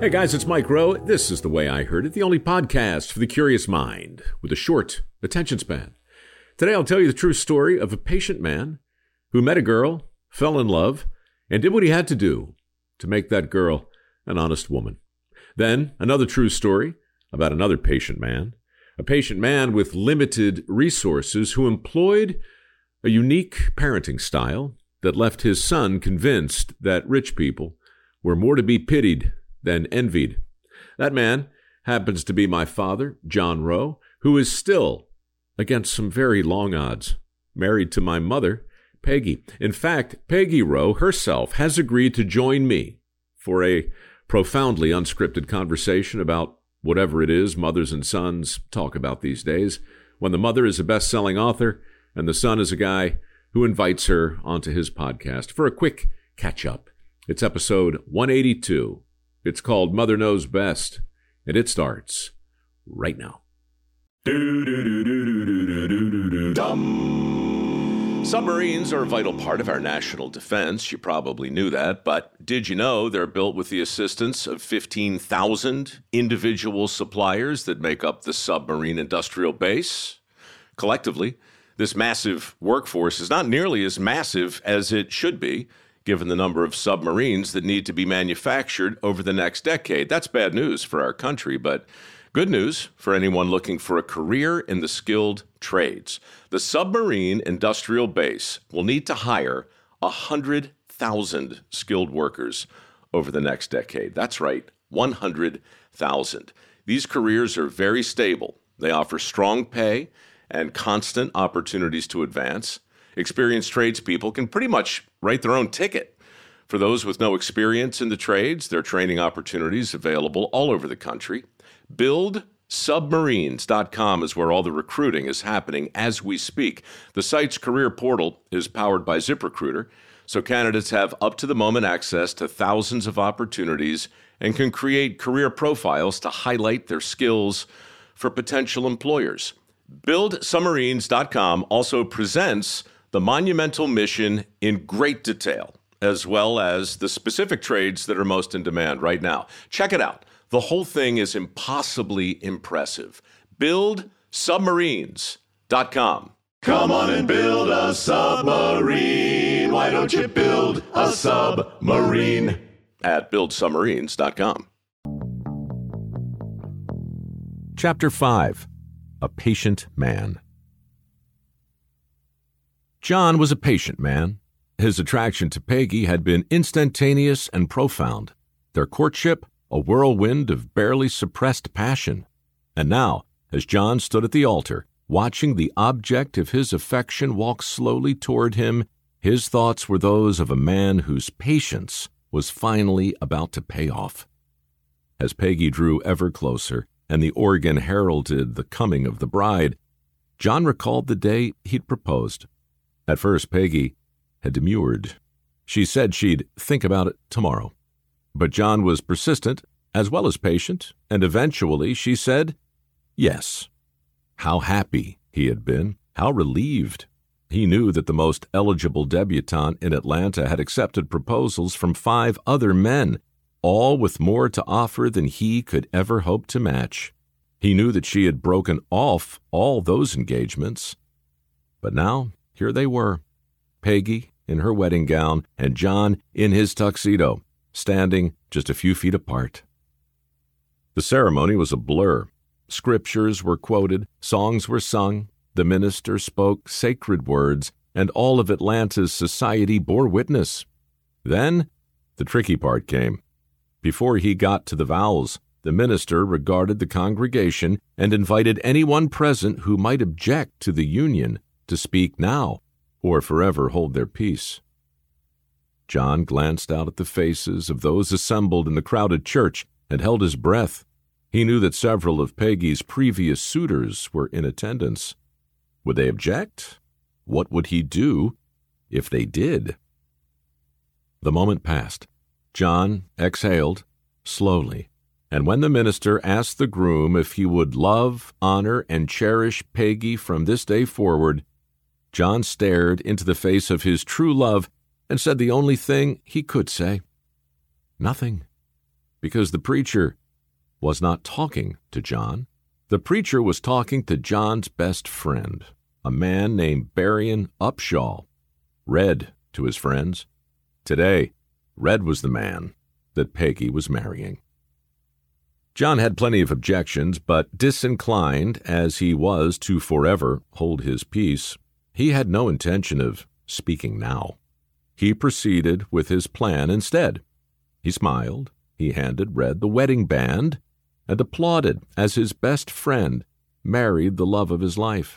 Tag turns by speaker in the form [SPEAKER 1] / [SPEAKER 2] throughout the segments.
[SPEAKER 1] Hey guys, it's Mike Rowe. This is The Way I Heard It, the only podcast for the curious mind with a short attention span. Today I'll tell you the true story of a patient man who met a girl, fell in love, and did what he had to do to make that girl an honest woman. Then another true story about another patient man, a patient man with limited resources who employed a unique parenting style that left his son convinced that rich people were more to be pitied than envied. That man happens to be my father, John Rowe, who is still, against some very long odds, married to my mother, Peggy. In fact, Peggy Rowe herself has agreed to join me for a profoundly unscripted conversation about whatever it is mothers and sons talk about these days, when the mother is a best-selling author and the son is a guy who invites her onto his podcast for a quick catch-up. It's episode 182. It's called Mother Knows Best, and it starts right now. Submarines are a vital part of our national defense. You probably knew that, but did you know they're built with the assistance of 15,000 individual suppliers that make up the submarine industrial base? Collectively, this massive workforce is not nearly as massive as it should be, given the number of submarines that need to be manufactured over the next decade. That's bad news for our country, but good news for anyone looking for a career in the skilled trades. The submarine industrial base will need to hire 100,000 skilled workers over the next decade. That's right, 100,000. These careers are very stable. They offer strong pay and constant opportunities to advance. Experienced tradespeople can pretty much write their own ticket. For those with no experience in the trades, there are training opportunities available all over the country. BuildSubmarines.com is where all the recruiting is happening as we speak. The site's career portal is powered by ZipRecruiter, so candidates have up-to-the-moment access to thousands of opportunities and can create career profiles to highlight their skills for potential employers. BuildSubmarines.com also presents the monumental mission in great detail, as well as the specific trades that are most in demand right now. Check it out. The whole thing is impossibly impressive. BuildSubmarines.com.
[SPEAKER 2] Come on and build a submarine. Why don't you build a submarine?
[SPEAKER 1] At BuildSubmarines.com. Chapter 5. A Patient Man. John was a patient man. His attraction to Peggy had been instantaneous and profound. Their courtship, a whirlwind of barely suppressed passion. And now, as John stood at the altar, watching the object of his affection walk slowly toward him, his thoughts were those of a man whose patience was finally about to pay off. As Peggy drew ever closer, and the organ heralded the coming of the bride, John recalled the day he'd proposed. At first, Peggy had demurred. She said she'd think about it tomorrow. But John was persistent as well as patient, and eventually she said yes. How happy he had been, how relieved. He knew that the most eligible debutante in Atlanta had accepted proposals from 5 other men, all with more to offer than he could ever hope to match. He knew that she had broken off all those engagements. But now, here they were, Peggy in her wedding gown and John in his tuxedo, standing just a few feet apart. The ceremony was a blur. Scriptures were quoted, songs were sung, the minister spoke sacred words, and all of Atlanta's society bore witness. Then, the tricky part came. Before he got to the vows, the minister regarded the congregation and invited anyone present who might object to the union to speak now or forever hold their peace. John glanced out at the faces of those assembled in the crowded church and held his breath. He knew that several of Peggy's previous suitors were in attendance. Would they object? What would he do if they did? The moment passed. John exhaled slowly, and when the minister asked the groom if he would love, honor, and cherish Peggy from this day forward, John stared into the face of his true love and said the only thing he could say. Nothing. because the preacher was not talking to John. The preacher was talking to John's best friend, a man named Berrien Upshaw. Red to his friends. Today, Red was the man that Peggy was marrying. John had plenty of objections, but disinclined as he was to forever hold his peace, he had no intention of speaking now. He proceeded with his plan instead. He smiled, he handed Red the wedding band, and applauded as his best friend married the love of his life.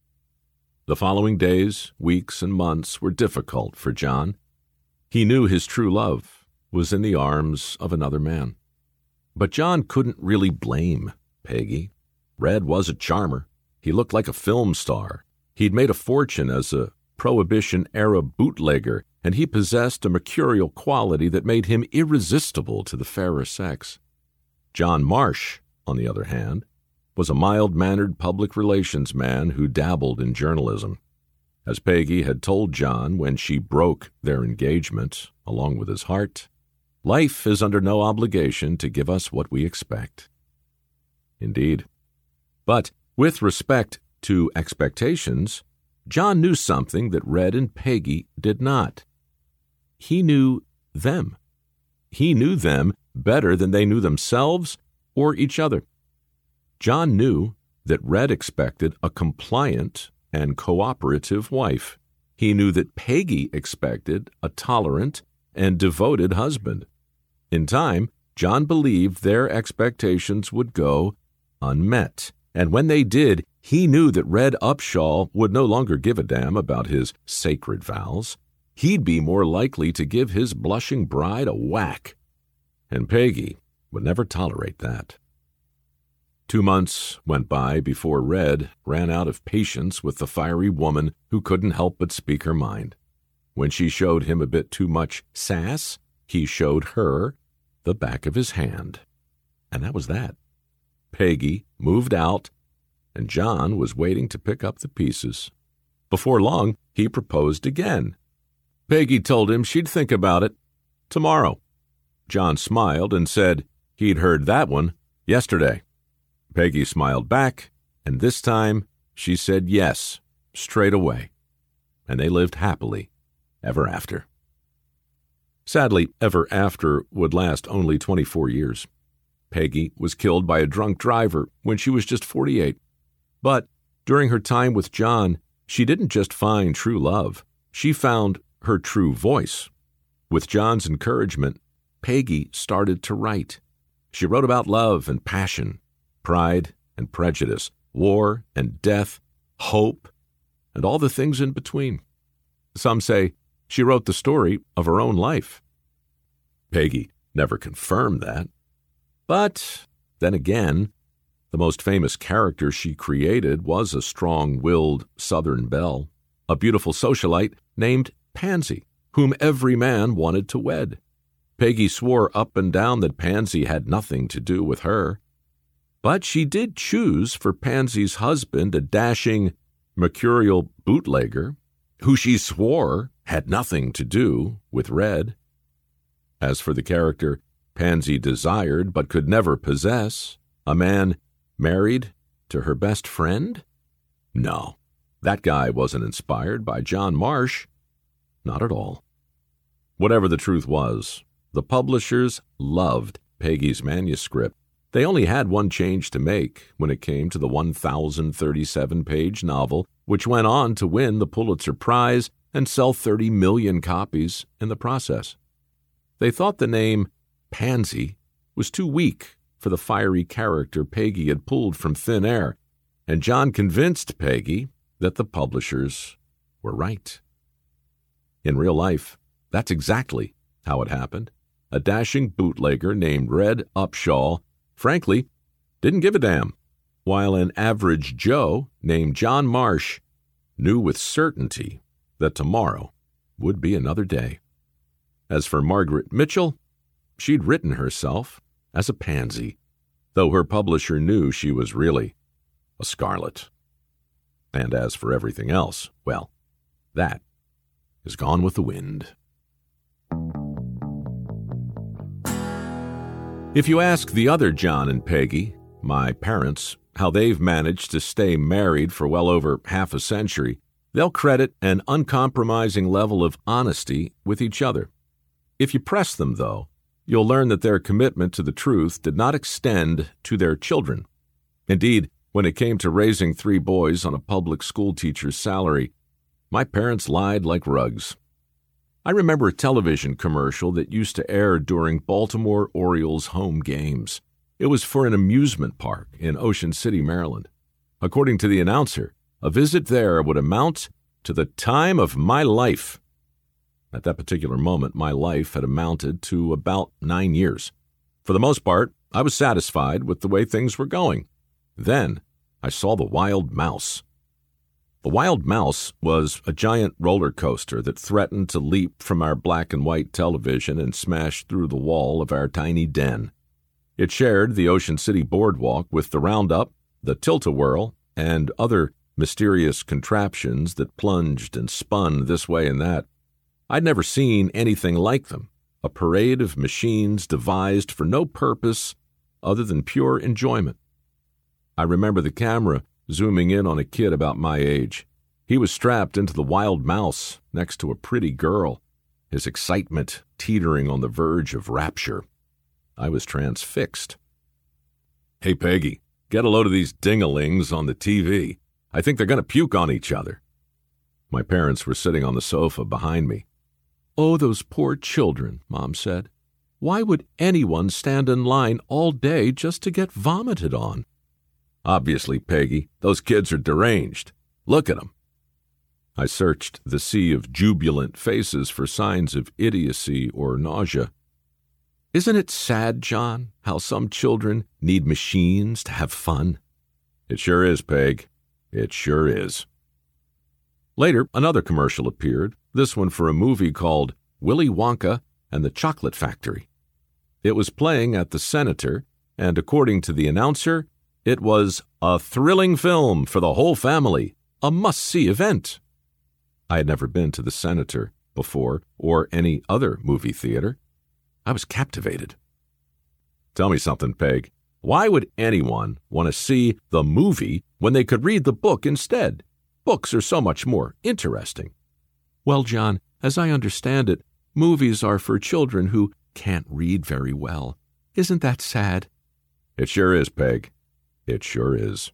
[SPEAKER 1] The following days, weeks, and months were difficult for John. He knew his true love was in the arms of another man. But John couldn't really blame Peggy. Red was a charmer. He looked like a film star. He'd made a fortune as a Prohibition-era bootlegger, and he possessed a mercurial quality that made him irresistible to the fairer sex. John Marsh, on the other hand, was a mild-mannered public relations man who dabbled in journalism. As Peggy had told John when she broke their engagement, along with his heart, life is under no obligation to give us what we expect. Indeed. But with respect to expectations, John knew something that Red and Peggy did not. He knew them. He knew them better than they knew themselves or each other. John knew that Red expected a compliant and cooperative wife. He knew that Peggy expected a tolerant and devoted husband. In time, John believed their expectations would go unmet. And when they did, he knew that Red Upshaw would no longer give a damn about his sacred vows. He'd be more likely to give his blushing bride a whack. And Peggy would never tolerate that. 2 months went by before Red ran out of patience with the fiery woman who couldn't help but speak her mind. When she showed him a bit too much sass, he showed her the back of his hand. And that was that. Peggy moved out, and John was waiting to pick up the pieces. Before long, he proposed again. Peggy told him she'd think about it tomorrow. John smiled and said he'd heard that one yesterday. Peggy smiled back, and this time she said yes, straight away. And they lived happily ever after. Sadly, ever after would last only 24 years. Peggy was killed by a drunk driver when she was just 48. But during her time with John, she didn't just find true love. She found her true voice. With John's encouragement, Peggy started to write. She wrote about love and passion, pride and prejudice, war and death, hope, and all the things in between. Some say she wrote the story of her own life. Peggy never confirmed that. But then again, the most famous character she created was a strong-willed Southern belle, a beautiful socialite named Pansy, whom every man wanted to wed. Peggy swore up and down that Pansy had nothing to do with her. But she did choose for Pansy's husband a dashing, mercurial bootlegger, who she swore had nothing to do with Red. As for the character Pansy desired but could never possess, a man married to her best friend? No, that guy wasn't inspired by John Marsh. Not at all. Whatever the truth was, the publishers loved Peggy's manuscript. They only had one change to make when it came to the 1,037-page novel, which went on to win the Pulitzer Prize and sell 30 million copies in the process. They thought the name Pansy was too weak for the fiery character Peggy had pulled from thin air, and John convinced Peggy that the publishers were right. In real life, that's exactly how it happened. A dashing bootlegger named Red Upshaw, frankly, didn't give a damn, while an average Joe named John Marsh knew with certainty that tomorrow would be another day. As for Margaret Mitchell, she'd written herself as a pansy, though her publisher knew she was really a scarlet. And as for everything else, well, that is gone with the wind. If you ask the other John and Peggy, my parents, how they've managed to stay married for well over half a century, they'll credit an uncompromising level of honesty with each other. If you press them, though, you'll learn that their commitment to the truth did not extend to their children. Indeed, when it came to raising 3 boys on a public school teacher's salary, my parents lied like rugs. I remember a television commercial that used to air during Baltimore Orioles home games. It was for an amusement park in Ocean City, Maryland. According to the announcer, a visit there would amount to the time of my life. At that particular moment, my life had amounted to about 9 years. For the most part, I was satisfied with the way things were going. Then, I saw the Wild Mouse. The Wild Mouse was a giant roller coaster that threatened to leap from our black and white television and smash through the wall of our tiny den. It shared the Ocean City boardwalk with the Roundup, the Tilt-A-Whirl, and other mysterious contraptions that plunged and spun this way and that. I'd never seen anything like them, a parade of machines devised for no purpose other than pure enjoyment. I remember the camera zooming in on a kid about my age. He was strapped into the Wild Mouse next to a pretty girl, his excitement teetering on the verge of rapture. I was transfixed. "Hey, Peggy, get a load of these dingalings on the TV. I think they're going to puke on each other." My parents were sitting on the sofa behind me. "Oh, those poor children," Mom said. "Why would anyone stand in line all day just to get vomited on?" "Obviously, Peggy, those kids are deranged. Look at them." I searched the sea of jubilant faces for signs of idiocy or nausea. "Isn't it sad, John, how some children need machines to have fun?" "It sure is, Peg. It sure is." Later, another commercial appeared, this one for a movie called Willy Wonka and the Chocolate Factory. It was playing at the Senator, and according to the announcer, it was a thrilling film for the whole family, a must-see event. I had never been to the Senator before or any other movie theater. I was captivated. "Tell me something, Peg. Why would anyone want to see the movie when they could read the book instead? Books are so much more interesting." "Well, John, as I understand it, movies are for children who can't read very well. Isn't that sad?" "It sure is, Peg. It sure is."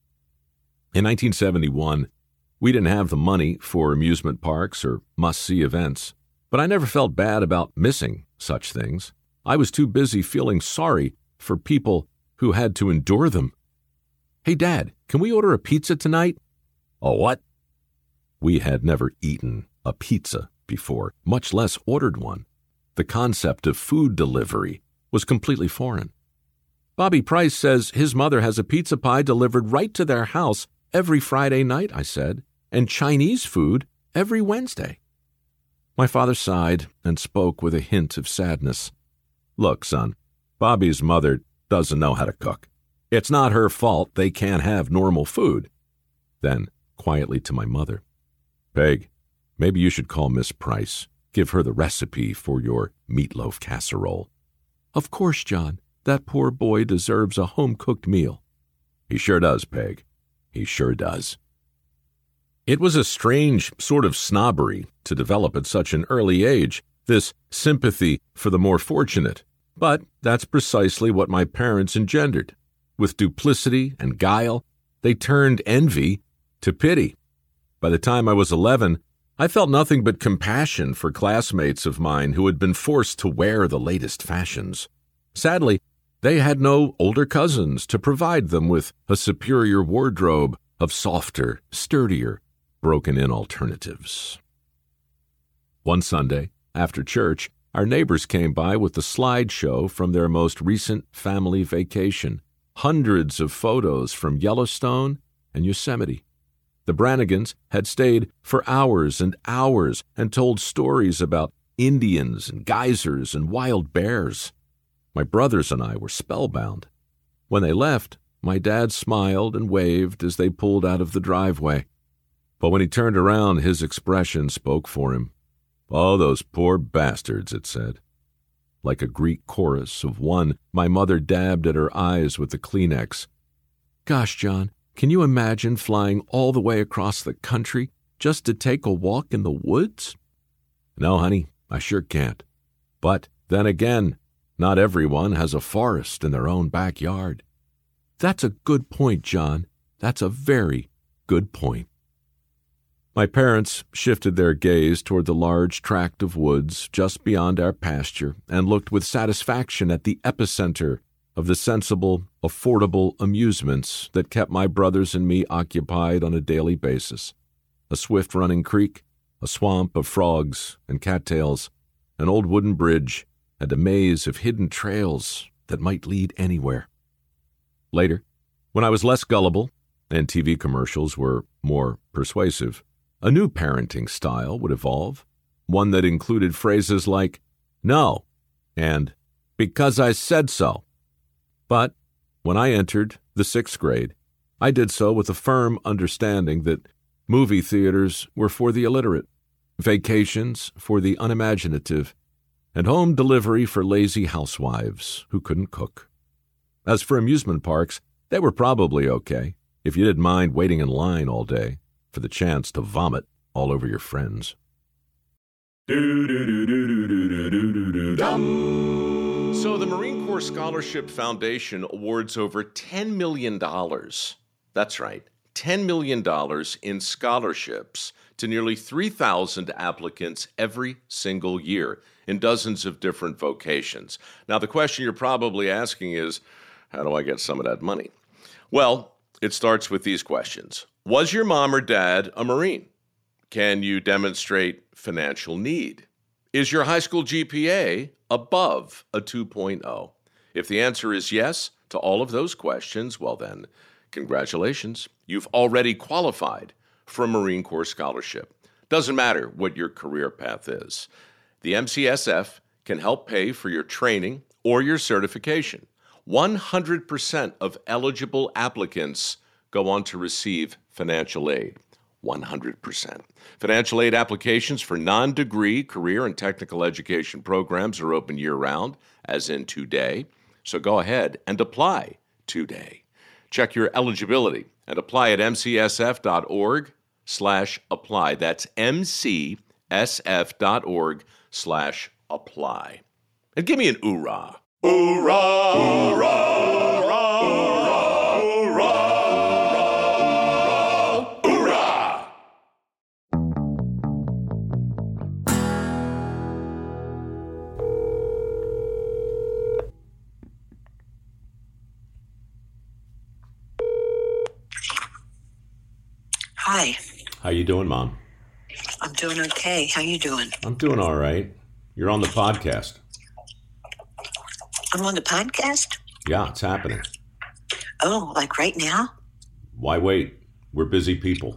[SPEAKER 1] In 1971, we didn't have the money for amusement parks or must-see events, but I never felt bad about missing such things. I was too busy feeling sorry for people who had to endure them. "Hey, Dad, can we order a pizza tonight?" "A what?" We had never eaten a pizza before, much less ordered one. The concept of food delivery was completely foreign. "Bobby Price says his mother has a pizza pie delivered right to their house every Friday night," I said, "and Chinese food every Wednesday." My father sighed and spoke with a hint of sadness. "Look, son, Bobby's mother doesn't know how to cook. It's not her fault they can't have normal food." Then, quietly to my mother, "Peg, maybe you should call Miss Price. Give her the recipe for your meatloaf casserole." "Of course, John. That poor boy deserves a home-cooked meal." "He sure does, Peg. He sure does." It was a strange sort of snobbery to develop at such an early age, this sympathy for the more fortunate. But that's precisely what my parents engendered. With duplicity and guile, they turned envy to pity. By the time I was 11, I felt nothing but compassion for classmates of mine who had been forced to wear the latest fashions. Sadly, they had no older cousins to provide them with a superior wardrobe of softer, sturdier, broken-in alternatives. One Sunday, after church, our neighbors came by with the slideshow from their most recent family vacation, hundreds of photos from Yellowstone and Yosemite. The Brannigans had stayed for hours and hours and told stories about Indians and geysers and wild bears. My brothers and I were spellbound. When they left, my dad smiled and waved as they pulled out of the driveway. But when he turned around, his expression spoke for him. "Oh, those poor bastards," it said. like a Greek chorus of one my mother dabbed at her eyes with the Kleenex. Gosh, John, can you imagine flying all the way across the country just to take a walk in the woods? No, honey, I sure can't. But then again, not everyone has a forest in their own backyard. That's a good point, John. That's a very good point. My parents shifted their gaze toward the large tract of woods just beyond our pasture and looked with satisfaction at the epicenter of the sensible, affordable amusements that kept my brothers and me occupied on a daily basis. A swift-running creek, a swamp of frogs and cattails, an old wooden bridge, and a maze of hidden trails that might lead anywhere. Later, when I was less gullible and TV commercials were more persuasive, a new parenting style would evolve, one that included phrases like, "No," and "because I said so." But when I entered the 6th grade, I did so with a firm understanding that movie theaters were for the illiterate, vacations for the unimaginative, and home delivery for lazy housewives who couldn't cook. As for amusement parks, they were probably okay if you didn't mind waiting in line all day for the chance to vomit all over your friends.
[SPEAKER 2] So the Marine Corps Scholarship Foundation awards over $10 million. That's right, $10 million in scholarships to nearly 3,000 applicants every single year in dozens of different vocations. Now, the question you're probably asking is, how do I get some of that money? Well, it starts with these questions. Was your mom or dad a Marine? Can you demonstrate financial need? Is your high school GPA above a 2.0? If the answer is yes to all of those questions, well then, congratulations. You've already qualified for a Marine Corps scholarship. Doesn't matter what your career path is. The MCSF can help pay for your training or your certification. 100% of eligible applicants go on to receive financial aid. 100%. Financial aid applications for non-degree career and technical education programs are open year-round, as in today. So go ahead and apply today. Check your eligibility and apply at mcsf.org/apply. That's mcsf.org/apply. And give me an oorah.
[SPEAKER 3] Hoorah! Hoorah!
[SPEAKER 4] Hi.
[SPEAKER 1] How you doing, Mom?
[SPEAKER 4] I'm doing okay. How you doing?
[SPEAKER 1] I'm doing all right. You're on the podcast.
[SPEAKER 4] I'm on the podcast?
[SPEAKER 1] Yeah, it's happening.
[SPEAKER 4] Oh, like right now?
[SPEAKER 1] Why wait? We're busy people.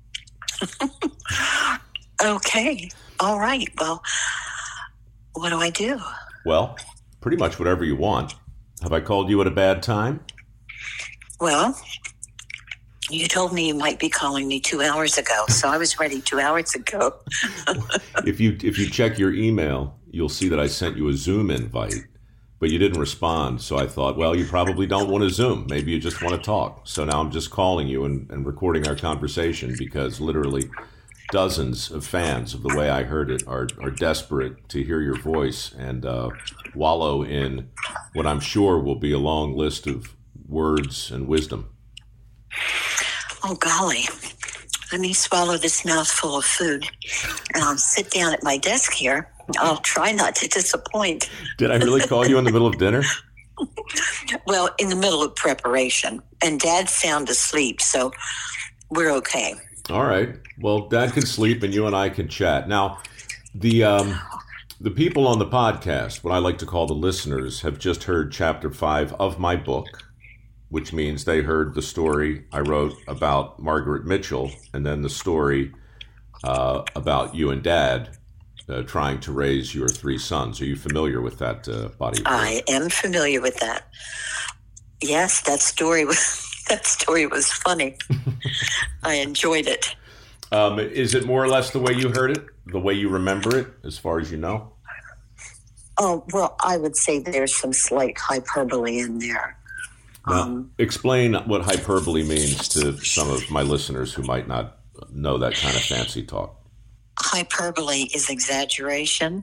[SPEAKER 4] Okay. All right. Well, what do I do?
[SPEAKER 1] Well, pretty much whatever you want. Have I called you at a bad time?
[SPEAKER 4] Well, you told me you might be calling me 2 hours ago, so I was ready 2 hours ago.
[SPEAKER 1] If you check your email, you'll see that I sent you a Zoom invite, but you didn't respond. So I thought, well, you probably don't want to Zoom. Maybe you just want to talk. So now I'm just calling you and recording our conversation because literally dozens of fans of The Way I Heard It are desperate to hear your voice and wallow in what I'm sure will be a long list of words and wisdom.
[SPEAKER 4] Oh, golly. Let me swallow this mouthful of food, and I'll sit down at my desk here. I'll try not to disappoint.
[SPEAKER 1] Did I really call you in the middle of dinner?
[SPEAKER 4] Well, in the middle of preparation, and Dad's sound asleep, so we're okay.
[SPEAKER 1] All right. Well, Dad can sleep, and you and I can chat. Now, the people on the podcast, what I like to call the listeners, have just heard Chapter 5 of my book, which means they heard the story I wrote about Margaret Mitchell and then the story about you and Dad trying to raise your 3 sons. Are you familiar with that body of work?
[SPEAKER 4] I am familiar with that. Yes, that story was funny. I enjoyed it.
[SPEAKER 1] Is it more or less the way you heard it, the way you remember it, as far as you know?
[SPEAKER 4] Oh, well, I would say there's some slight hyperbole in there.
[SPEAKER 2] Now, explain what hyperbole means to some of my listeners who might not know that kind of fancy talk.
[SPEAKER 4] Hyperbole is exaggeration.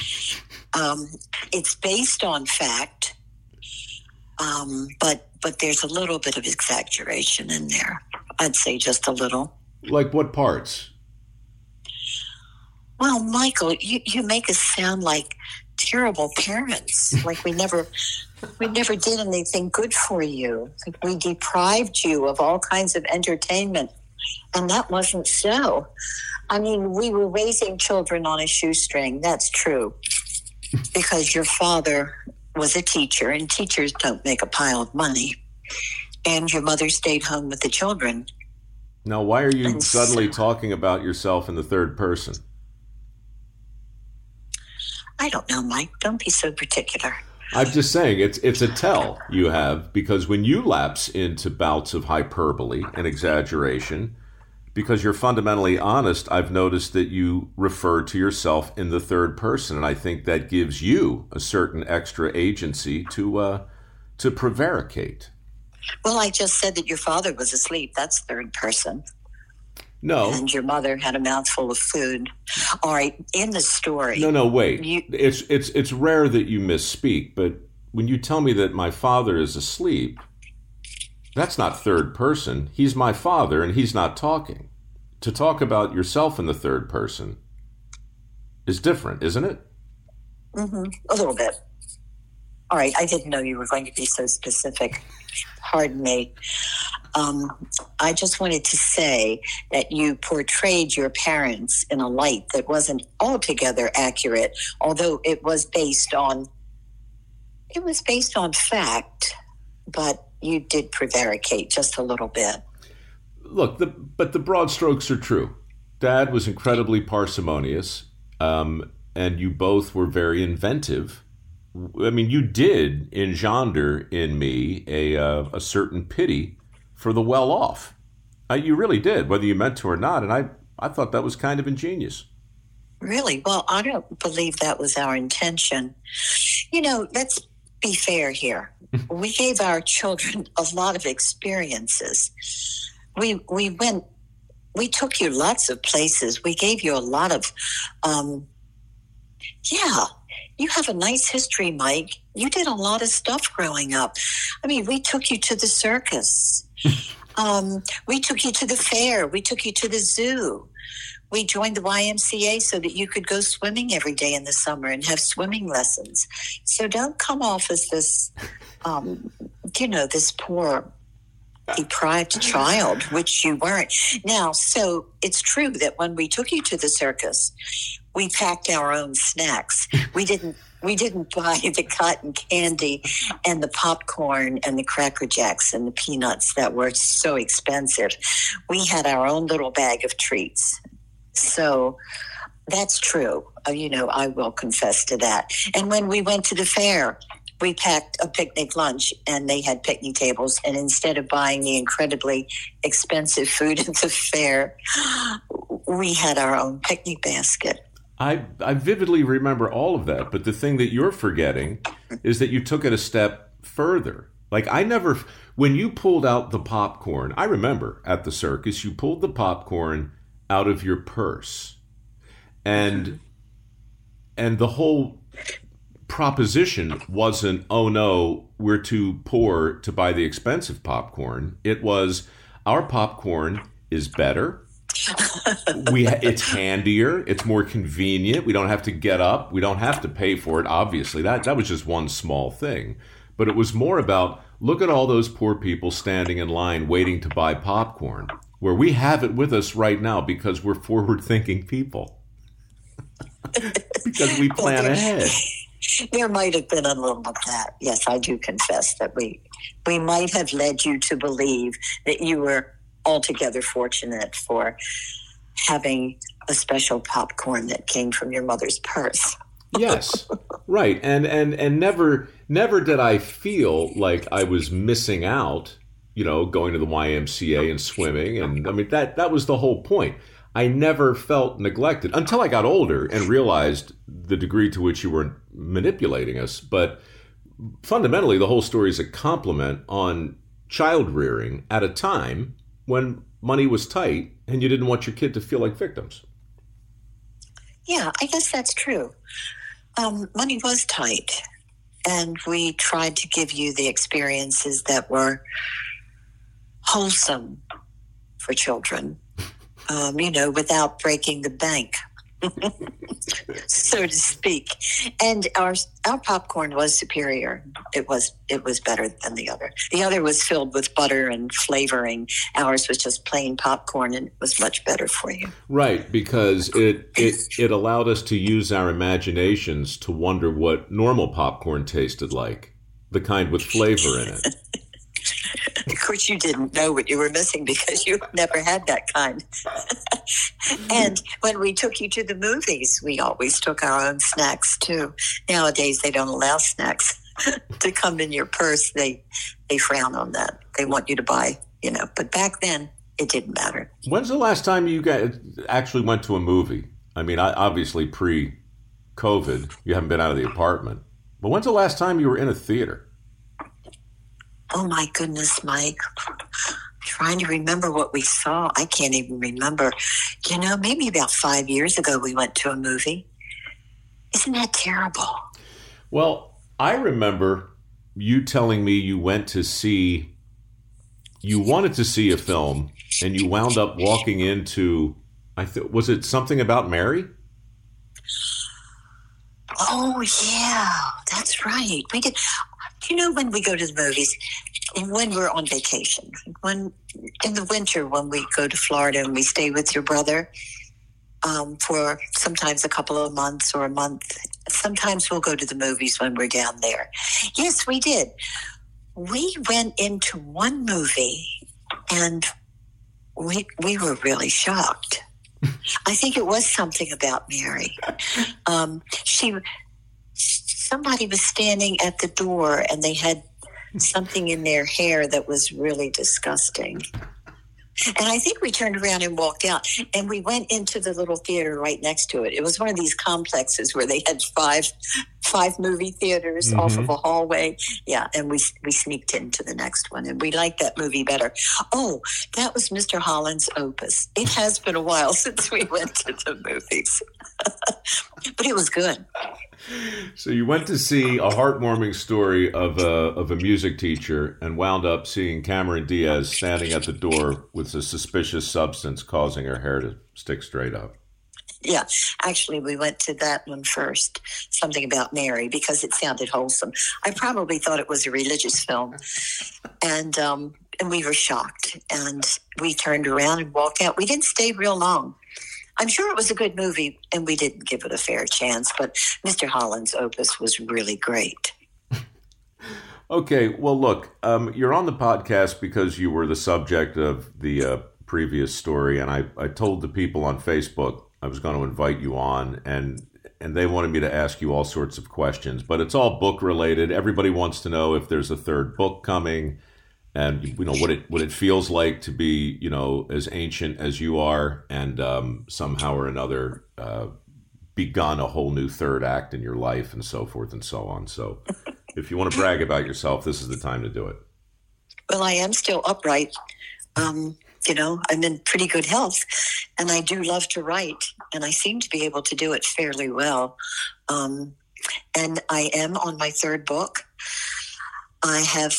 [SPEAKER 4] It's based on fact, but there's a little bit of exaggeration in there. I'd say just a little.
[SPEAKER 2] Like what parts?
[SPEAKER 4] Well, Michael, you make us sound like terrible parents. Like we never did anything good for you. Like we deprived you of all kinds of entertainment. And that wasn't so. I mean, we were raising children on a shoestring. That's true. Because your father was a teacher, and teachers don't make a pile of money. And your mother stayed home with the children.
[SPEAKER 2] Now, why are you suddenly talking about yourself in the third person?
[SPEAKER 4] I don't know, Mike. Don't be so particular.
[SPEAKER 2] I'm just saying it's a tell you have, because when you lapse into bouts of hyperbole and exaggeration, because you're fundamentally honest, I've noticed that you refer to yourself in the third person, and I think that gives you a certain extra agency to prevaricate.
[SPEAKER 4] Well, I just said that your father was asleep. That's third person.
[SPEAKER 2] No.
[SPEAKER 4] And your mother had a mouthful of food. All right, in the story.
[SPEAKER 2] No, wait. It's rare that you misspeak, but when you tell me that my father is asleep, that's not third person. He's my father, and he's not talking. To talk about yourself in the third person is different, isn't it?
[SPEAKER 4] Mm-hmm. A little bit. All right, I didn't know you were going to be so specific. Pardon me. I just wanted to say that you portrayed your parents in a light that wasn't altogether accurate, although it was based on fact, but you did prevaricate just a little bit.
[SPEAKER 2] Look, but the broad strokes are true. Dad was incredibly parsimonious, and you both were very inventive. I mean, you did engender in me a certain pity for the well-off. You really did, whether you meant to or not, and I thought that was kind of ingenious.
[SPEAKER 4] Really? Well, I don't believe that was our intention. You know, let's be fair here. We gave our children a lot of experiences. We took you lots of places. We gave you a lot of, you have a nice history, Mike. You did a lot of stuff growing up. I mean, we took you to the circus. We took you to the fair. We took you to the zoo. We joined the YMCA so that you could go swimming every day in the summer and have swimming lessons. So don't come off as this, this poor deprived child, which you weren't. Now, so it's true that when we took you to the circus, we packed our own snacks. We didn't buy the cotton candy and the popcorn and the Cracker Jacks and the peanuts that were so expensive. We had our own little bag of treats. So that's true. I will confess to that. And when we went to the fair, we packed a picnic lunch, and they had picnic tables. And instead of buying the incredibly expensive food at the fair, we had our own picnic basket.
[SPEAKER 2] I vividly remember all of that, but the thing that you're forgetting is that you took it a step further. Like when you pulled out the popcorn, I remember at the circus, you pulled the popcorn out of your purse. And the whole proposition wasn't, oh no, we're too poor to buy the expensive popcorn. It was, our popcorn is better. It's handier. It's more convenient. We don't have to get up. We don't have to pay for it. Obviously, that was just one small thing. But it was more about, look at all those poor people standing in line waiting to buy popcorn, where we have it with us right now because we're forward-thinking people. Because we plan ahead.
[SPEAKER 4] There might have been a little of that. Yes, I do confess that we might have led you to believe that you were altogether fortunate for having a special popcorn that came from your mother's purse.
[SPEAKER 2] Yes, right. And never did I feel like I was missing out, going to the YMCA and swimming. And I mean, that was the whole point.
[SPEAKER 1] I never felt neglected until I got older and realized the degree to which you were manipulating us. But fundamentally, the whole story is a compliment on child rearing at a time when money was tight and you didn't want your kid to feel like victims.
[SPEAKER 4] Yeah, I guess that's true. Money was tight, and we tried to give you the experiences that were wholesome for children, without breaking the bank, so to speak. And our popcorn was superior. It was better than the other. The other was filled with butter and flavoring. Ours was just plain popcorn, and it was much better for you.
[SPEAKER 1] Right, because it allowed us to use our imaginations to wonder what normal popcorn tasted like, the kind with flavor in it.
[SPEAKER 4] Of course, you didn't know what you were missing because you never had that kind. And when we took you to the movies, we always took our own snacks, too. Nowadays, they don't allow snacks to come in your purse. They frown on that. They want you to buy, But back then, it didn't matter.
[SPEAKER 1] When's the last time you guys actually went to a movie? I mean, obviously pre-COVID, you haven't been out of the apartment. But when's the last time you were in a theater?
[SPEAKER 4] Oh, my goodness, Mike. Trying to remember what we saw. I can't even remember. Maybe about 5 years ago we went to a movie. Isn't that terrible? Well,
[SPEAKER 1] I remember you telling me you wanted to see a film, and you wound up walking into, was it Something About Mary?
[SPEAKER 4] Oh, yeah, that's right. We did. When we go to the movies, and when we're on vacation, when in the winter when we go to Florida and we stay with your brother for sometimes a couple of months or a month, sometimes we'll go to the movies when we're down there. Yes, we did. We went into one movie and we were really shocked. I think it was Something About Mary. Somebody was standing at the door and they had something in their hair that was really disgusting. And I think we turned around and walked out, and we went into the little theater right next to it. It was one of these complexes where they had five movie theaters off of a hallway. Yeah, and we sneaked into the next one, and we liked that movie better. Oh, that was Mr. Holland's Opus. It has been a while since we went to the movies. But it was good.
[SPEAKER 1] So you went to see a heartwarming story of a music teacher and wound up seeing Cameron Diaz standing at the door with a suspicious substance causing her hair to stick straight up.
[SPEAKER 4] Yeah, actually, we went to that one first, Something About Mary, because it sounded wholesome. I probably thought it was a religious film, and we were shocked, and we turned around and walked out. We didn't stay real long. I'm sure it was a good movie, and we didn't give it a fair chance, but Mr. Holland's Opus was really great.
[SPEAKER 1] Okay, well, look, you're on the podcast because you were the subject of the previous story, and I told the people on Facebook I was going to invite you on, and they wanted me to ask you all sorts of questions, but it's all book related. Everybody wants to know if there's a third book coming, and what it feels like to be as ancient as you are, and somehow or another begun a whole new third act in your life, and so forth and so on. So, if you want to brag about yourself, this is the time to do it.
[SPEAKER 4] Well, I am still upright. I'm in pretty good health, and I do love to write, and I seem to be able to do it fairly well. And I am on my third book. I have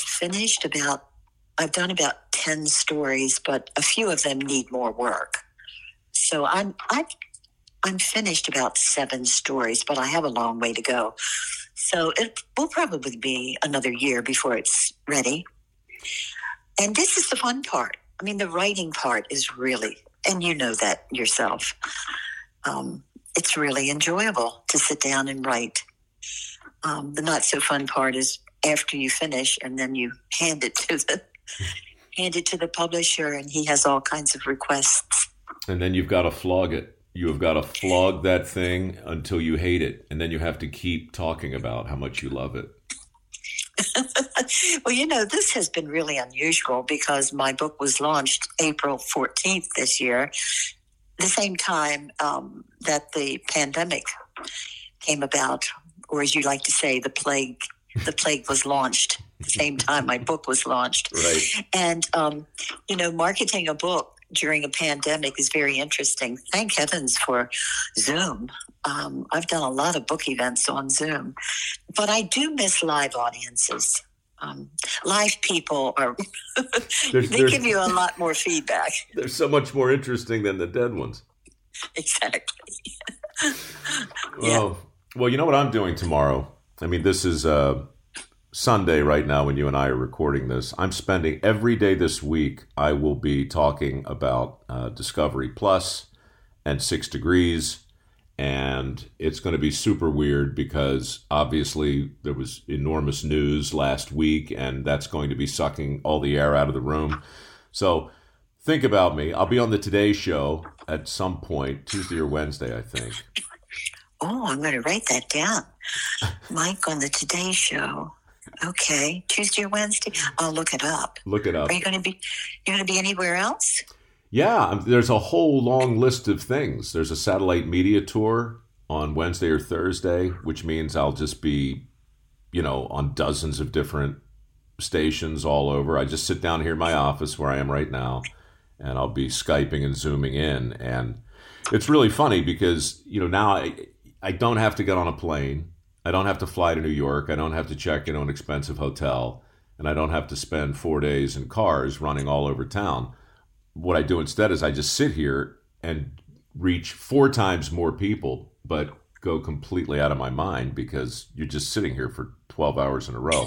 [SPEAKER 4] I've done about 10 stories, but a few of them need more work. So I'm finished about 7 stories, but I have a long way to go. So it will probably be another year before it's ready. And this is the fun part. I mean, the writing part is really, and you know that yourself, it's really enjoyable to sit down and write. The not so fun part is after you finish and then you hand it to the publisher, and he has all kinds of requests.
[SPEAKER 1] And then you've got to flog it. You have got to flog that thing until you hate it, and then you have to keep talking about how much you love it.
[SPEAKER 4] Well, this has been really unusual because my book was launched April 14th this year. the same time that the pandemic came about, or as you like to say, the plague was launched. The same time my book was launched.
[SPEAKER 2] Right.
[SPEAKER 4] And, marketing a book during a pandemic is very interesting. Thank heavens for Zoom. I've done a lot of book events on Zoom, but I do miss live audiences. Live people are, they give you a lot more feedback.
[SPEAKER 2] They're so much more interesting than the dead ones.
[SPEAKER 4] Exactly.
[SPEAKER 2] Well, you know what I'm doing tomorrow? I mean, this is Sunday right now when you and I are recording this. I'm spending every day this week, I will be talking about Discovery Plus and 6 Degrees. And it's going to be super weird because obviously there was enormous news last week, and that's going to be sucking all the air out of the room. So think about me. I'll be on the Today Show at some point, Tuesday or Wednesday, I think.
[SPEAKER 4] Oh, I'm going to write that down. Mike on the Today Show. Okay, Tuesday or Wednesday. I'll look it up.
[SPEAKER 2] Look it up.
[SPEAKER 4] Are you going to be anywhere else?
[SPEAKER 2] Yeah, there's a whole long list of things. There's a satellite media tour on Wednesday or Thursday, which means I'll just be, on dozens of different stations all over. I just sit down here in my office where I am right now, and I'll be Skyping and Zooming in. And it's really funny because, now I don't have to get on a plane. I don't have to fly to New York. I don't have to check into an expensive hotel. And I don't have to spend 4 days in cars running all over town. What I do instead is I just sit here and reach 4 times more people, but go completely out of my mind because you're just sitting here for 12 hours in a row,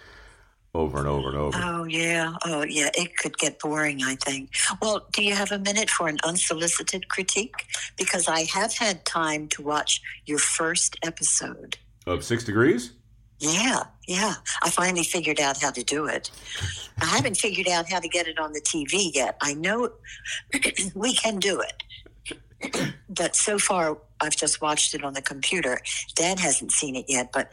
[SPEAKER 2] over and over and over.
[SPEAKER 4] Oh, yeah. It could get boring, I think. Well, do you have a minute for an unsolicited critique? Because I have had time to watch your first episode.
[SPEAKER 2] Of 6 Degrees?
[SPEAKER 4] Yeah. I finally figured out how to do it. I haven't figured out how to get it on the TV yet. I know we can do it. But so far, I've just watched it on the computer. Dad hasn't seen it yet, but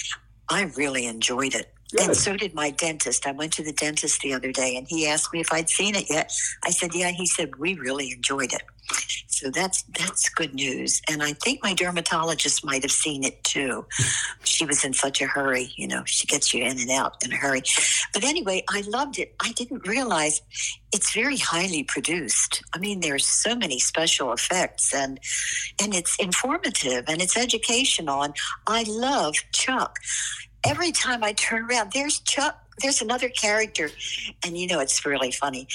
[SPEAKER 4] I really enjoyed it. Good. And so did my dentist. I went to the dentist the other day, and he asked me if I'd seen it yet. I said, yeah. He said, we really enjoyed it. So that's good news. And I think my dermatologist might have seen it too. She was in such a hurry. She gets you in and out in a hurry. But anyway, I loved it. I didn't realize it's very highly produced. I mean, there's so many special effects, and it's informative and it's educational. And I love Chuck. Every time I turn around, there's Chuck. There's another character. And, it's really funny.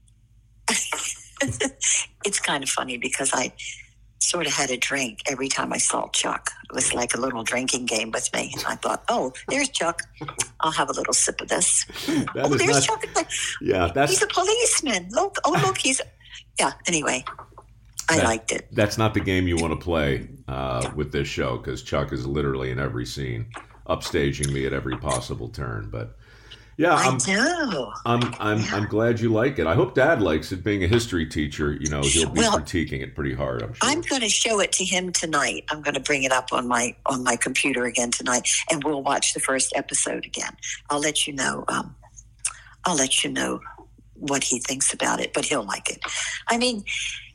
[SPEAKER 4] It's kind of funny because I sort of had a drink every time I saw Chuck. It was like a little drinking game with me. And I thought, oh, there's Chuck. I'll have a little sip of this. There's Chuck.
[SPEAKER 2] Yeah,
[SPEAKER 4] he's a policeman. Look, he's... Yeah, anyway, I liked it.
[SPEAKER 2] That's not the game you want to play with this show because Chuck is literally in every scene, upstaging me at every possible turn. But yeah, I'm glad you like it. I hope Dad likes it. Being a history teacher, he'll be critiquing it pretty hard, I'm sure. I'm
[SPEAKER 4] going to show it to him tonight. I'm going to bring it up on my computer again tonight, and we'll watch the first episode again. I'll let you know. I'll let you know what he thinks about it, but he'll like it. I mean,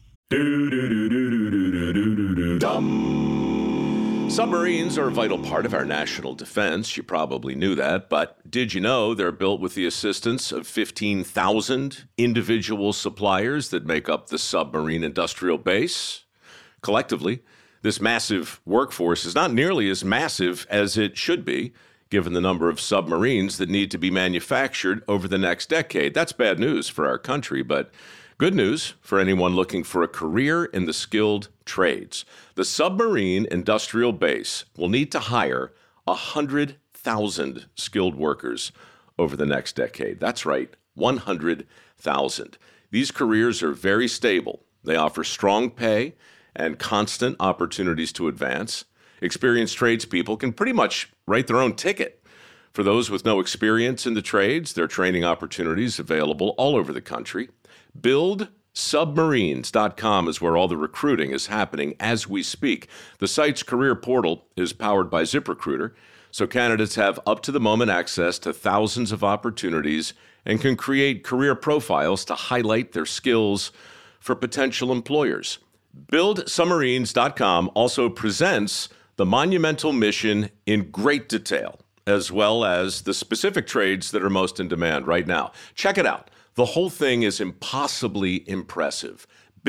[SPEAKER 2] submarines are a vital part of our national defense. You probably knew that, but did you know they're built with the assistance of 15,000 individual suppliers that make up the submarine industrial base? Collectively, this massive workforce is not nearly as massive as it should be, given the number of submarines that need to be manufactured over the next decade. That's bad news for our country, but good news for anyone looking for a career in the skilled trades. The submarine industrial base will need to hire 100,000 skilled workers over the next decade. That's right, 100,000. These careers are very stable. They offer strong pay and constant opportunities to advance. Experienced tradespeople can pretty much write their own ticket. For those with no experience in the trades, there are training opportunities available all over the country. BuildSubmarines.com is where all the recruiting is happening as we speak. The site's career portal is powered by ZipRecruiter, so candidates have up-to-the-moment access to thousands of opportunities and can create career profiles to highlight their skills for potential employers. BuildSubmarines.com also presents the monumental mission in great detail, as well as the specific trades that are most in demand right now. Check it out. The whole thing is impossibly impressive.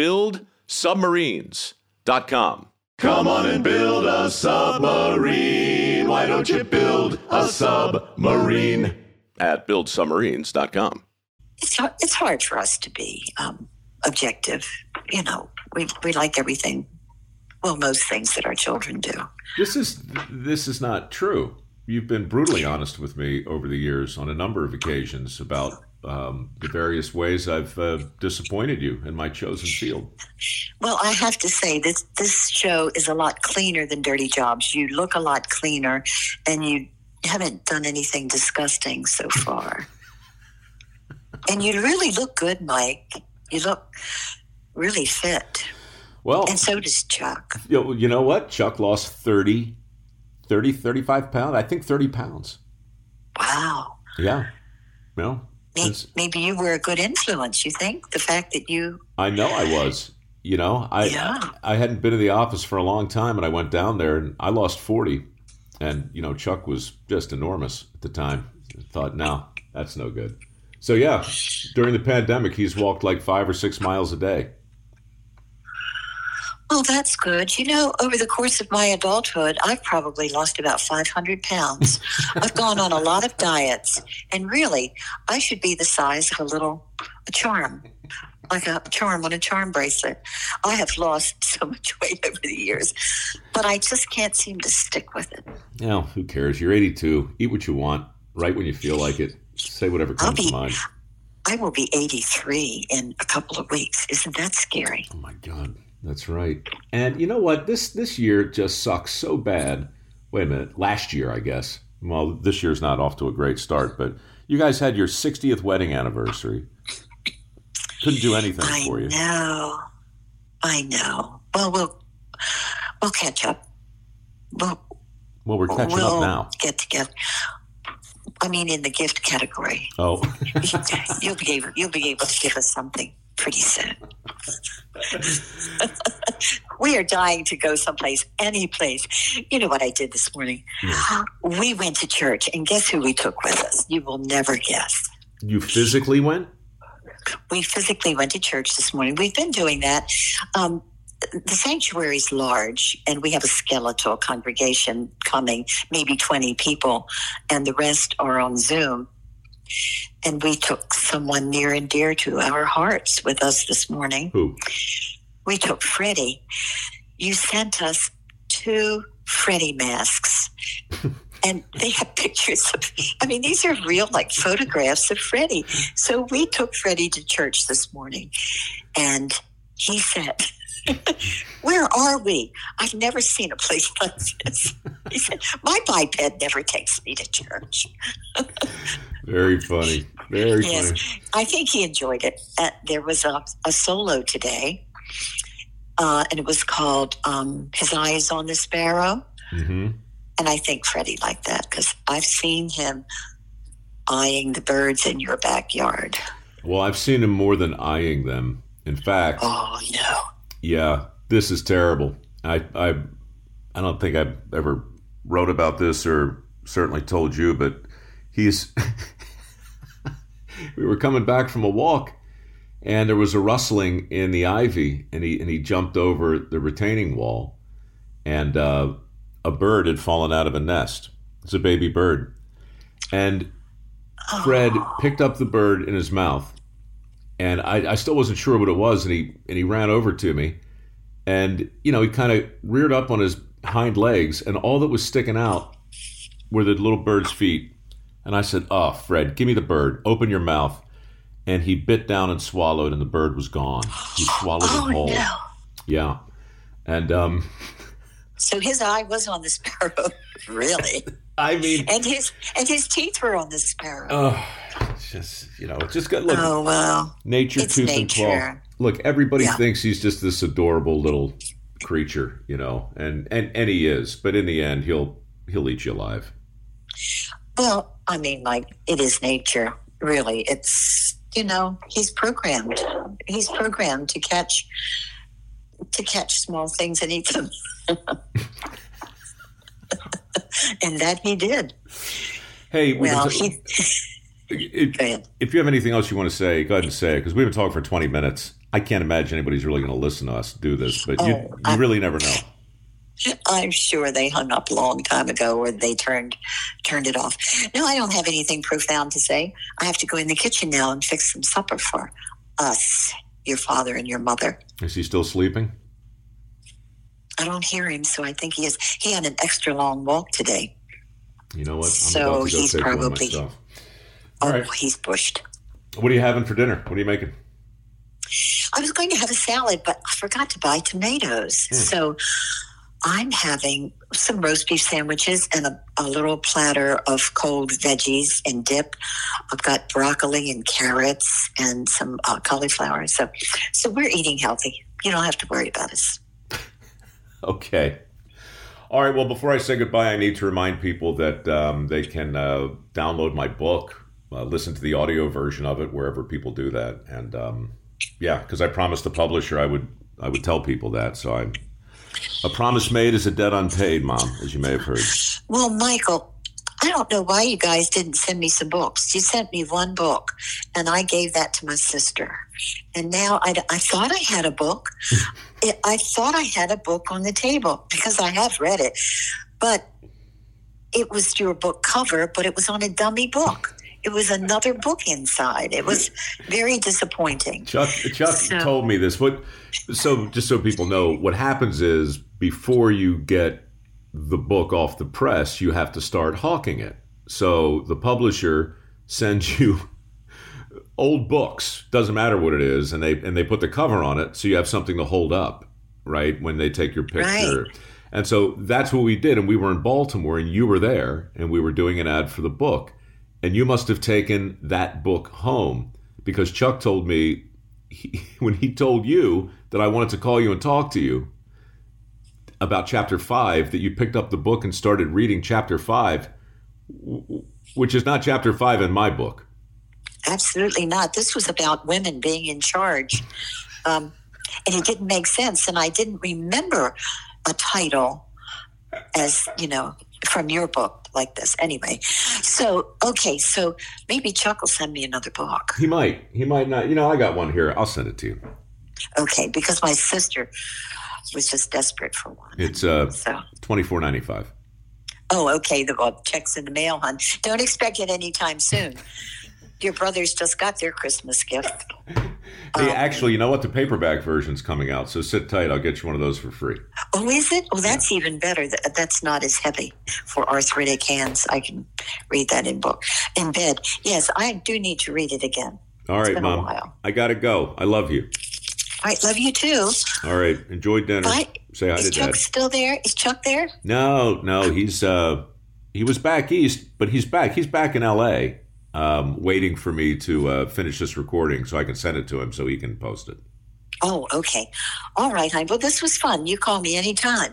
[SPEAKER 2] BuildSubmarines.com.
[SPEAKER 3] Come on and build a submarine. Why don't you build a submarine?
[SPEAKER 2] At BuildSubmarines.com.
[SPEAKER 4] It's hard for us to be objective. You know, we like everything. Well, most things that our children do.
[SPEAKER 1] This is not true. You've been brutally honest with me over the years on a number of occasions about the various ways I've disappointed you in my chosen field.
[SPEAKER 4] Well, I have to say this show is a lot cleaner than Dirty Jobs. You look a lot cleaner, and you haven't done anything disgusting so far. And you really look good, Mike. You look really fit.
[SPEAKER 1] Well,
[SPEAKER 4] and so does Chuck.
[SPEAKER 1] You know what? Chuck lost 35 pounds. I think 30 pounds.
[SPEAKER 4] Wow.
[SPEAKER 1] Yeah. Well,
[SPEAKER 4] maybe you were a good influence, you think? The fact that you...
[SPEAKER 1] I know I was. You know, I hadn't been in the office for a long time, and I went down there, and I lost 40. And, you know, Chuck was just enormous at the time. I thought, no, that's no good. So, yeah, during the pandemic, he's walked like 5 or 6 miles a day.
[SPEAKER 4] Well, that's good. You know, over the course of my adulthood, I've probably lost about 500 pounds. I've gone on a lot of diets. And really, I should be the size of a charm, like a charm on a charm bracelet. I have lost so much weight over the years, but I just can't seem to stick with it.
[SPEAKER 1] Yeah, who cares? You're 82. Eat what you want, right when you feel like it. Say whatever comes to mind.
[SPEAKER 4] I will be 83 in a couple of weeks. Isn't that scary?
[SPEAKER 1] Oh, my God. That's right. And you know what? This year just sucks so bad. Wait a minute. Last year, I guess. Well, this year's not off to a great start, but you guys had your 60th wedding anniversary. Couldn't do anything for you.
[SPEAKER 4] I know. Well, we'll catch up.
[SPEAKER 1] Well, we're catching up now.
[SPEAKER 4] Get together. I mean, in the gift category.
[SPEAKER 1] Oh.
[SPEAKER 4] You'll be able to give us something pretty soon. We are dying to go someplace, any place. You know what I did this morning? Yeah. We went to church, and guess who we took with us? You will never guess.
[SPEAKER 1] You physically went?
[SPEAKER 4] We physically went to church this morning. We've been doing that. The sanctuary is large, and we have a skeletal congregation coming, maybe 20 people, and the rest are on Zoom. And we took someone near and dear to our hearts with us this morning.
[SPEAKER 1] Who?
[SPEAKER 4] We took Freddie. You sent us 2 Freddie masks. And they have pictures of, these are real, like, photographs of Freddie. So we took Freddie to church this morning. And he said, where are we? I've never seen a place like this. He said, my biped never takes me to church.
[SPEAKER 1] Very funny. Very funny.
[SPEAKER 4] I think he enjoyed it. There was a solo today, and it was called His Eyes on the Sparrow. Mm-hmm. And I think Freddie liked that because I've seen him eyeing the birds in your backyard.
[SPEAKER 1] Well, I've seen him more than eyeing them. In fact...
[SPEAKER 4] Oh, no.
[SPEAKER 1] Yeah, this is terrible. I don't think I've ever wrote about this or certainly told you, but he's... We were coming back from a walk, and there was a rustling in the ivy, and he jumped over the retaining wall, and a bird had fallen out of a nest. It's a baby bird. And Fred picked up the bird in his mouth, and I still wasn't sure what it was, and he ran over to me, and he kind of reared up on his hind legs, and all that was sticking out were the little bird's feet. And I said, "Oh, Fred, give me the bird. Open your mouth." And he bit down and swallowed, and the bird was gone. He swallowed it whole. No. Yeah, and
[SPEAKER 4] so his eye was on the sparrow, really.
[SPEAKER 1] And
[SPEAKER 4] his teeth were on the sparrow.
[SPEAKER 1] Oh, it's just got look.
[SPEAKER 4] Oh well,
[SPEAKER 1] nature,
[SPEAKER 4] it's
[SPEAKER 1] tooth
[SPEAKER 4] nature.
[SPEAKER 1] and claw. Look, everybody thinks he's just this adorable little creature, and he is. But in the end, he'll eat you alive.
[SPEAKER 4] Well, Mike, it is nature. Really, it's he's programmed. He's programmed to catch to catch small things and eat them. And that he did.
[SPEAKER 1] Hey,
[SPEAKER 4] well,
[SPEAKER 1] if you have anything else you want to say, go ahead and say it, because we've been talking for 20 minutes. I can't imagine anybody's really going to listen to us do this, but you really never know.
[SPEAKER 4] I'm sure they hung up a long time ago, or they turned it off. No, I don't have anything profound to say. I have to go in the kitchen now and fix some supper for us, your father and your mother.
[SPEAKER 1] Is he still sleeping?
[SPEAKER 4] I don't hear him, so I think he is. He had an extra long walk today.
[SPEAKER 1] You know what?
[SPEAKER 4] So he's probably.
[SPEAKER 1] All right.
[SPEAKER 4] He's bushed.
[SPEAKER 1] What are you having for dinner? What are you making?
[SPEAKER 4] I was going to have a salad, but I forgot to buy tomatoes. So I'm having some roast beef sandwiches and a little platter of cold veggies and dip. I've got broccoli and carrots and some cauliflower. So we're eating healthy. You don't have to worry about us.
[SPEAKER 1] Okay. All right. Well, before I say goodbye, I need to remind people that they can download my book, listen to the audio version of it wherever people do that. And because I promised the publisher I would tell people that. So a promise made is a debt unpaid, Mom, as you may have heard.
[SPEAKER 4] Well, Michael, I don't know why you guys didn't send me some books. You sent me one book, and I gave that to my sister. And now I thought I had a book. I thought I had a book on the table because I have read it. But it was your book cover, but it was on a dummy book. It was another book inside. It was very disappointing.
[SPEAKER 1] Chuck told me this. So just so people know, what happens is before you get the book off the press, you have to start hawking it. So the publisher sends you old books, doesn't matter what it is, and they put the cover on it so you have something to hold up, right, when they take your picture. Right. And so that's what we did. And we were in Baltimore, and you were there, and we were doing an ad for the book. And you must have taken that book home, because Chuck told me when he told you that I wanted to call you and talk to you about Chapter 5, that you picked up the book and started reading Chapter 5, which is not Chapter 5 in my book.
[SPEAKER 4] Absolutely not. This was about women being in charge. And it didn't make sense. And I didn't remember a title as, from your book like this. Anyway, so maybe Chuck will send me another book.
[SPEAKER 1] He might not. I got one here. I'll send it to you.
[SPEAKER 4] Okay, because my sister was just desperate for one.
[SPEAKER 1] It's $24.95.
[SPEAKER 4] Oh, okay. The check's in the mail, hon. Don't expect it anytime soon. Your brothers just got their Christmas gift.
[SPEAKER 1] Hey, actually, you know what? The paperback version's coming out, so sit tight. I'll get you one of those for free.
[SPEAKER 4] Oh, is it? Oh, that's even better. That's not as heavy for arthritic hands. I can read that in bed. Yes, I do need to read it again.
[SPEAKER 1] All right, Mom. I got to go. I love you.
[SPEAKER 4] All right, love you too.
[SPEAKER 1] All right, enjoy dinner.
[SPEAKER 4] Bye.
[SPEAKER 1] Say hi to Dad.
[SPEAKER 4] Is Chuck still there? Is Chuck there?
[SPEAKER 1] No, he was back east, but he's back. He's back in L.A., waiting for me to finish this recording so I can send it to him so he can post it.
[SPEAKER 4] Oh, okay. All right, hon. Well, this was fun. You call me anytime.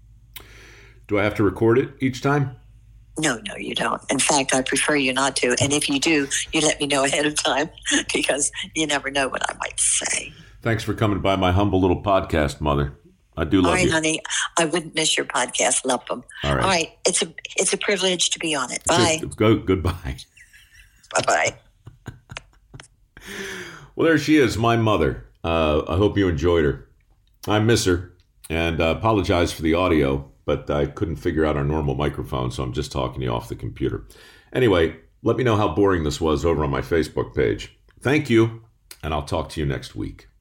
[SPEAKER 1] Do I have to record it each time?
[SPEAKER 4] No, you don't. In fact, I prefer you not to. And if you do, you let me know ahead of time because you never know what I might say.
[SPEAKER 1] Thanks for coming by my humble little podcast, Mother. I do love you.
[SPEAKER 4] All right, honey. I wouldn't miss your podcast. Love them.
[SPEAKER 1] All right.
[SPEAKER 4] It's a privilege to be on it. Bye.
[SPEAKER 1] Goodbye.
[SPEAKER 4] Bye-bye.
[SPEAKER 1] Well, there she is, my mother. I hope you enjoyed her. I miss her, and apologize for the audio, but I couldn't figure out our normal microphone, so I'm just talking to you off the computer. Anyway, let me know how boring this was over on my Facebook page. Thank you, and I'll talk to you next week.